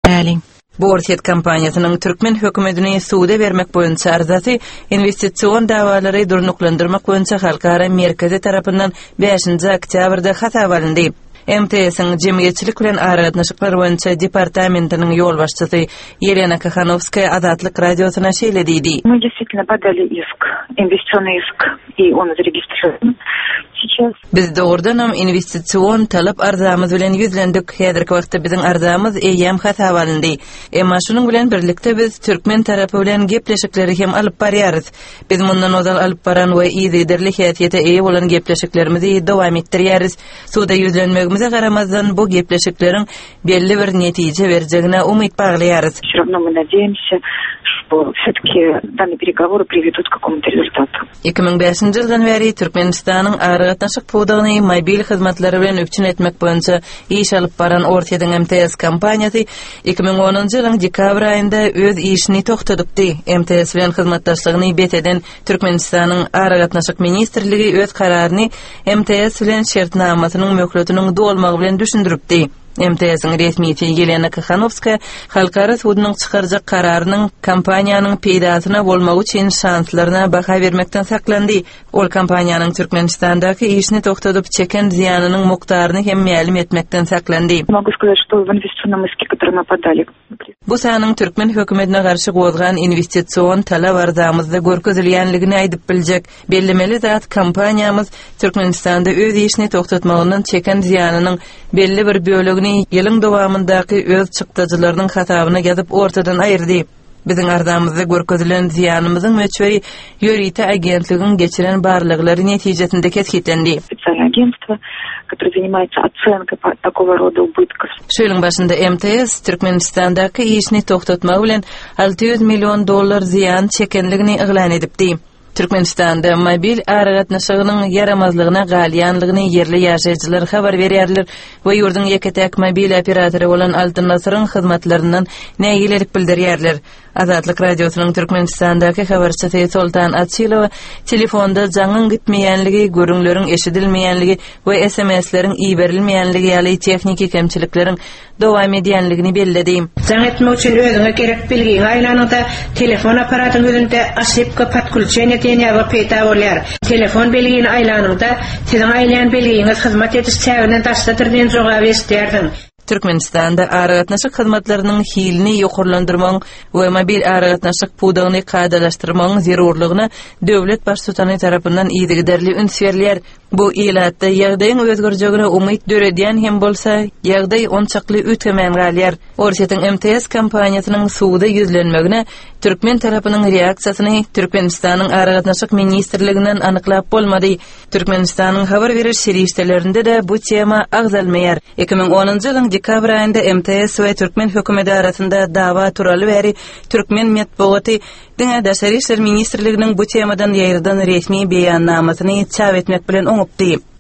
Bu orset kampaniýasynyň Türkmen hökümetine suwda bermek boýunça arzasy investisiýon dawalary durnuklandyrmak boýunça halkara merkezi tarapyndan 5-nji oktýabrda hasap alındy. MTS-iň jemgyýetçilik bilen aragatnaşyklar boýunça departamentiniň ýol başçysy Елена Кахановская Azatlyk radiosyna şeýle diýdi. Мы действительно подали иск, инвестиционный иск, и он зарегистрирован сейчас. Biz doğrudanam investisiýon talap arzamyz bilen ýüzlendik. Häzirki wagtda biziň arzamyz eýem hasap alyndy. Emma şunyň bilen birlikde biz Türkmen tarapy bilen gepleşikleri hem alyp barýarys. Biz mundan ozal alyp baran we ýyzderli häsiýete eýe bolan gepleşiklerimizi dowam etdirýäris. Suda ýüzlenmegimize garamazdan bu gepleşikleriň belli bir netije berjegine umyt baglaýarys. Всё равно мы надеемся, что всё-таки данные переговоры приведут к какому-то результату. 2005-nji ýyldan beri Türkmenistanyň aragatnaşyk puwdagyny mobil hyzmatlary bilen öpçün etmek boýunça iş alyp baran Ortadan MTS kompaniýasy 2010-njy ýylyň dekabr aýynda öz işini toktadypdy. MTS bilen hyzmatdaşlygyny beteden Türkmenistanyň aragatnaşyk ministrligi öz kararyny MTS bilen şertnamasynyň möhletiniň dolmagy bilen düşündiripdi. MTS-iň resmiýeti Елена Кахановская halkara suwdynyň çykarjak kararynyň kompaniýanyň peýdasyna bolmagy üçin şanslaryna baha bermekden saklandy. Ol kompaniýanyň Türkmenistandaky işini toktadyp çeken ziýanynyň mukdaryny hem ma'lum etmekden saklandy. Могу сказать, что в инвестиционном иске, который мы подали. Bu sanyň Türkmen hökümetine garşy gozgan investisiýon talap arzamyzda görkezilýänligini aýdyp biljek. Bellemeli zat kompaniýamyz Türkmenistanda öz işini toktatmagyndan çeken ziýanynyň belli bir bölegini ýylyň dowamyndaky öz çykdyjylarynyň hasabyna ýazyp ortadan aýyrdy. Biziň arzamyzda görkezilen ziýanymyzyň möçberi ýörite agentligiň geçiren barlyklary netijesinde kesgitlendi. Специальное агентство, которое занимается оценкой такого рода убытков. Şu ýylyň başynda MTS Türkmenistandaky işini toktatmak bilen $600 milyon ziýan çekenligini eglan edipdi. Türkmenistanda mobil aragatnaşygynyň yaramazlygyna galýanlygyny yerli ýaşaýjylar habar berýärler we ýurdun ýeketek mobil operatory bolan Altyn Nasyryň hyzmatlaryndan näýilerik bildirýärler. Azatlyk radiosynyň Türkmenistandaky habarçysy Sultan Atçylow telefonda jaňyň gitmeýänligi, görüňleriň eşidilmeýänligi we SMS-leriň iberilmeýänligi ýaly tehnik kemçilikleriň dowam edýänligini belledi. Jaň etmek üçin özüňe gerek bilgiň aýlanyda telefon aparatynyň özünde aşypka patkulçen ýa-da peýda bolýar. Telefon bilgini aýlanyda siziň aýlan bilgiňiz hyzmat etiş täbinden daşlatyrdyň jogap berýärdiň. Türkmenistanda aragatnaşyk hyzmatlarynyň hilini ýokurlandyrmagyň we mobil aragatnaşyk puwdagyny kadalaşdyrmagyň zerurlygyna döwlet başçysy tarapyndan ýygyderli üns berilýär. Bu ýylatda ýagdaýyň özgerjegine umyt döredýän hem bolsa ýagdaý onçakly ötmän galýar. Ortadan MTS kompaniýasynyň suwda ýüzlenmegine Türkmen tarapynyň reaksiýasyny Türkmenistanyň aragatnaşyk ministrliginden anyklap bolmady. Türkmenistanyň habar beriş şerişdelerinde de bu tema agzalmaýar. 2010-njy ýylyň dekabr aýynda MTS we Türkmen hökümeti arasynda dawa turaly bäri Türkmen medeniýeti Diňe Daşary işler ministrliginiň bu temadan ýaýrdan resmi beýannamasyny çap etmek bilen oňupdy.